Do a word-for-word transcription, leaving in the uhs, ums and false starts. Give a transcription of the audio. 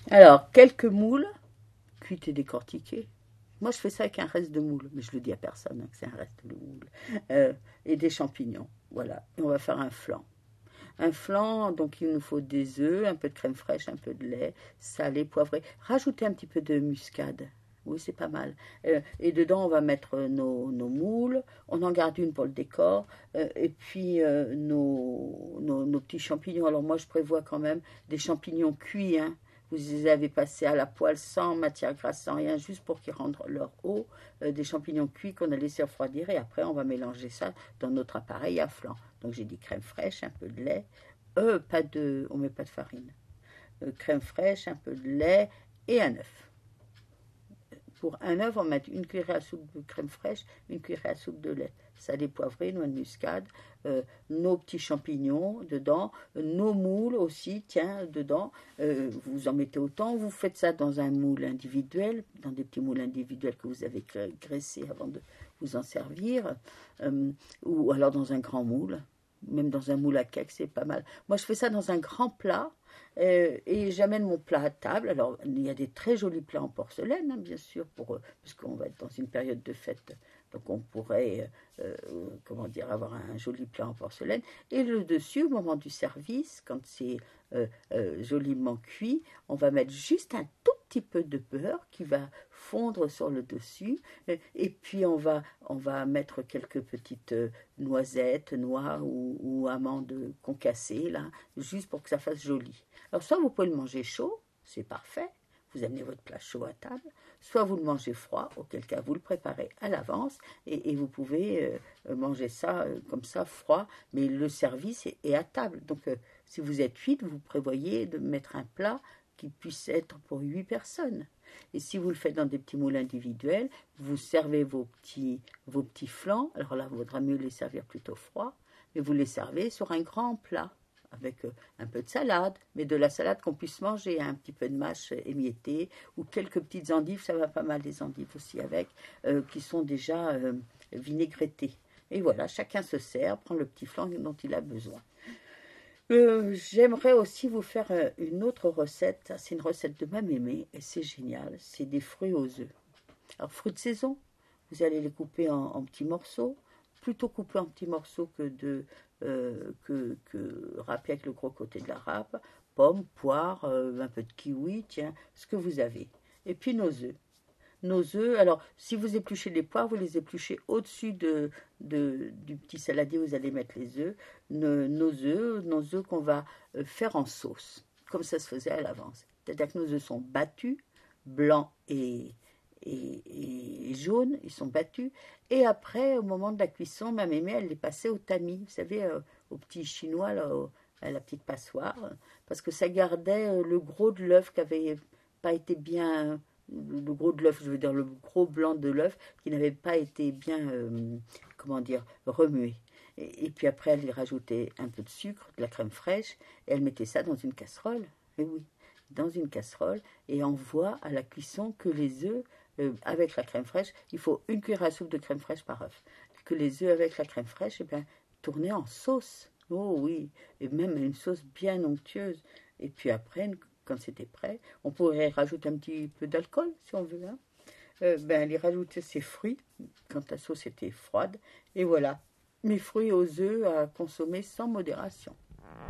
Alors, quelques moules, cuites et décortiquées. Moi, je fais ça avec un reste de moule, mais je le dis à personne hein, que c'est un reste de moule. Euh, et des champignons, voilà. Et on va faire un flan. Un flan, donc il nous faut des œufs, un peu de crème fraîche, un peu de lait, salé, poivré. Rajoutez un petit peu de muscade. Oui, c'est pas mal. Euh, et dedans, on va mettre nos, nos moules. On en garde une pour le décor. Euh, et puis, euh, nos, nos, nos petits champignons. Alors, moi, je prévois quand même des champignons cuits. Hein. Vous les avez passés à la poêle sans matière grasse, sans rien, juste pour qu'ils rendent leur eau. Euh, des champignons cuits qu'on a laissés refroidir. Et après, on va mélanger ça dans notre appareil à flan. Donc, j'ai dit crème fraîche, un peu de lait. Euh, pas de, on met pas de farine. Euh, crème fraîche, un peu de lait et un œuf. Pour un œuf, on met une cuillerée à soupe de crème fraîche, une cuillerée à soupe de lait. Salé, poivré, noix de muscade, euh, nos petits champignons dedans, nos moules aussi, tiens, dedans. Euh, vous en mettez autant. Vous faites ça dans un moule individuel, dans des petits moules individuels que vous avez graissés avant de vous en servir, euh, ou alors dans un grand moule. Même dans un moule à cake, c'est pas mal. Moi, je fais ça dans un grand plat. Euh, et j'amène mon plat à table. Alors, il y a des très jolis plats en porcelaine, hein, bien sûr, pour, puisqu'on va être dans une période de fête. Donc, on pourrait, euh, comment dire, avoir un joli plat en porcelaine. Et le dessus, au moment du service, quand c'est euh, euh, joliment cuit, on va mettre juste un tout petit peu de beurre qui va fondre sur le dessus. Et puis, on va, on va mettre quelques petites noisettes, noix ou, ou amandes concassées, là, juste pour que ça fasse joli. Alors, soit vous pouvez le manger chaud, c'est parfait, vous amenez votre plat chaud à table, soit vous le mangez froid, auquel cas vous le préparez à l'avance, et, et vous pouvez euh, manger ça euh, comme ça, froid, mais le service est, est à table. Donc, euh, si vous êtes huit, vous prévoyez de mettre un plat qui puisse être pour huit personnes. Et si vous le faites dans des petits moules individuels, vous servez vos petits, vos petits flans, alors là, il vaudra mieux les servir plutôt froids, mais vous les servez sur un grand plat, avec un peu de salade, mais de la salade qu'on puisse manger, un petit peu de mâche émiettée, ou quelques petites endives, ça va pas mal les endives aussi avec, euh, qui sont déjà euh, vinaigrettées. Et voilà, chacun se sert, prend le petit flan dont il a besoin. Euh, J'aimerais aussi vous faire une autre recette, c'est une recette de ma mémé, et c'est génial, c'est des fruits aux œufs. Alors, fruits de saison, vous allez les couper en, en petits morceaux, plutôt couper en petits morceaux que de euh, que, que râper avec le gros côté de la râpe, pommes, poires, euh, un peu de kiwi, tiens, ce que vous avez. Et puis nos œufs. Nos œufs, alors si vous épluchez les poires, vous les épluchez au-dessus de, de, du petit saladier où vous allez mettre les œufs. Nos, nos œufs, nos œufs qu'on va faire en sauce, comme ça se faisait à l'avance. C'est-à-dire que nos œufs sont battus, blancs et, et, et jaunes, ils sont battus. Et après, au moment de la cuisson, ma mémé, elle les passait au tamis, vous savez, euh, au petit chinois, là, au, à la petite passoire, parce que ça gardait euh, le gros de l'œuf qui n'avait pas été bien... Le gros de l'œuf, je veux dire le gros blanc de l'œuf qui n'avait pas été bien, euh, comment dire, remué. Et, et puis après, elle y rajoutait un peu de sucre, de la crème fraîche, et elle mettait ça dans une casserole. Et oui, dans une casserole, et on voit à la cuisson que les œufs, euh, avec la crème fraîche, il faut une cuillère à soupe de crème fraîche par œuf. Que les œufs avec la crème fraîche, eh bien, tournaient en sauce. Oh oui, et même une sauce bien onctueuse. Et puis après, quand c'était prêt, on pourrait rajouter un petit peu d'alcool, si on veut. Hein. Euh, ben, aller rajouter ses fruits, quand la sauce était froide. Et voilà, mes fruits aux œufs à consommer sans modération.